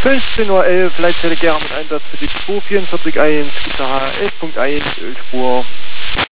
15:11 Uhr, Leitstelle Gera mit Einsatz für die 2441, Gitarre 11.1, Ölspur.